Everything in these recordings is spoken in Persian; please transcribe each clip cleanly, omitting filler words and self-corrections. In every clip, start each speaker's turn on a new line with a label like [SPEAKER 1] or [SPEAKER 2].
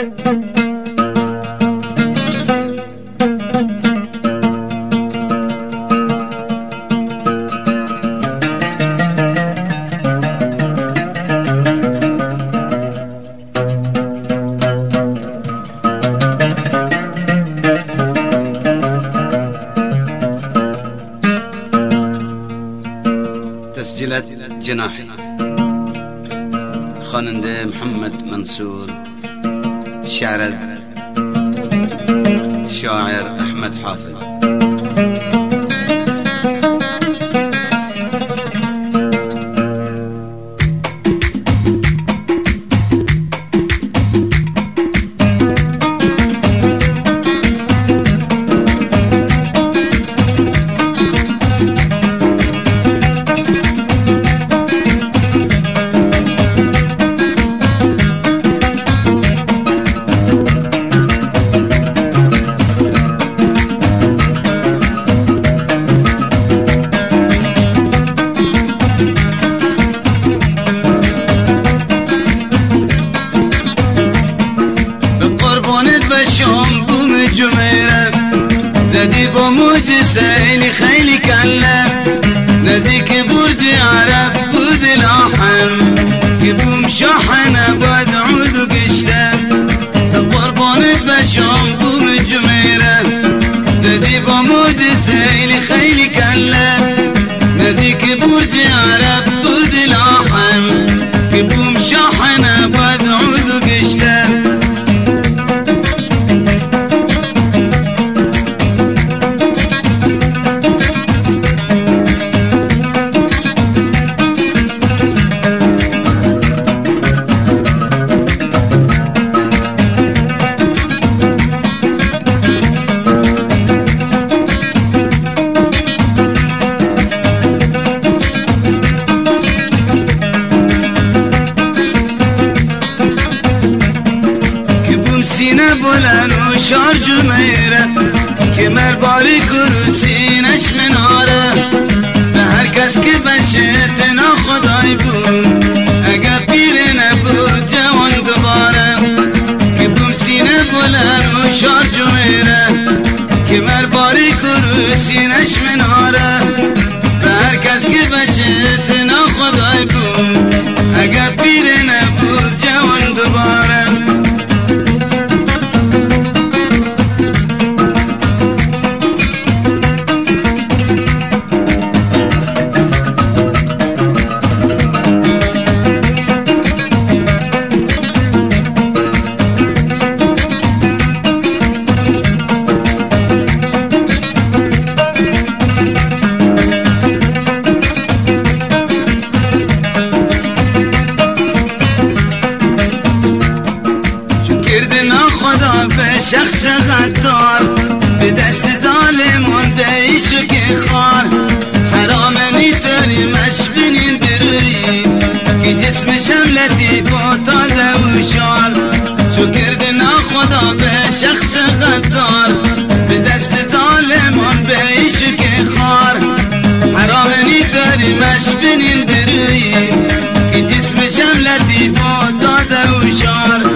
[SPEAKER 1] تسجيلات جناحي خواننده محمد منصور، شعر شاعر احمد حافظ.
[SPEAKER 2] زدي بموج سيلي خيلي كلا ناديك برج عرب بود الأحم كبوم شحن أبد عود وقشتك قربانت بشام بوم جميرة زدي بموج سيلي خيلي كلا ناديك برج عرب بود الأحم كبوم شحن أبد عود وقشتك بلن و شار جمیره کمر باری کروسینش مناره به هر کس که بشه تنا خدای بود اگه پیر نبود جوان دوباره که بوم سینه بلن و شار جمیره کمر باری کروسینش مناره به هر کس که بشه تنا خدای بود اگه پیر نبود جوان دوباره شخص غدار به دست ظالمان دیشو که خار حرام نیتاری مشبینین بروی که جسمشم لطیف و تازه و شال شو کردنا خدا به شخص غدار به دست ظالمان دیشو که خار حرام نیتاری مشبینین بروی که جسمشم لطیف و تازه و شال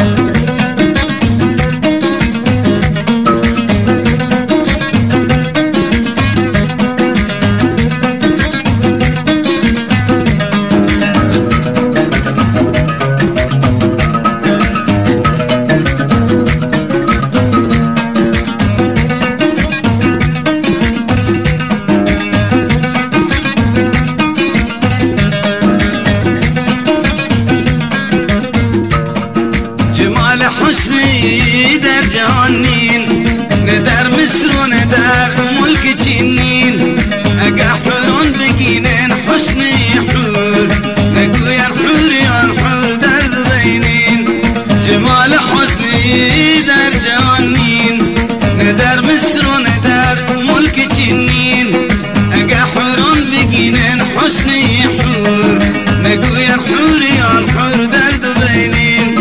[SPEAKER 2] حسنی در جهانین نه در مصر و نه در ملک چینین اگه حوران بگینن حسنی حور نگوین حوریان حور در بینین جمال حسنی در جهانین نه در مصر و نه در ملک چینین اگه حوران بگینن حسنی حور نگوین حوریان حور در بینین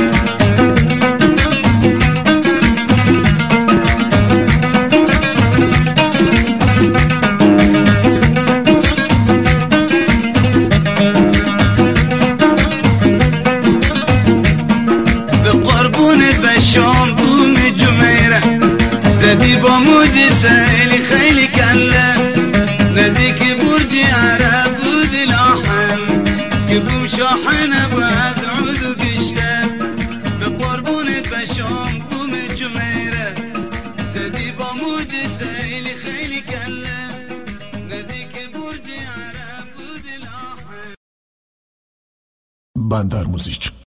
[SPEAKER 2] سیلی خیلی کله ندی که برج عرب بود لاحه
[SPEAKER 3] بندر موزیک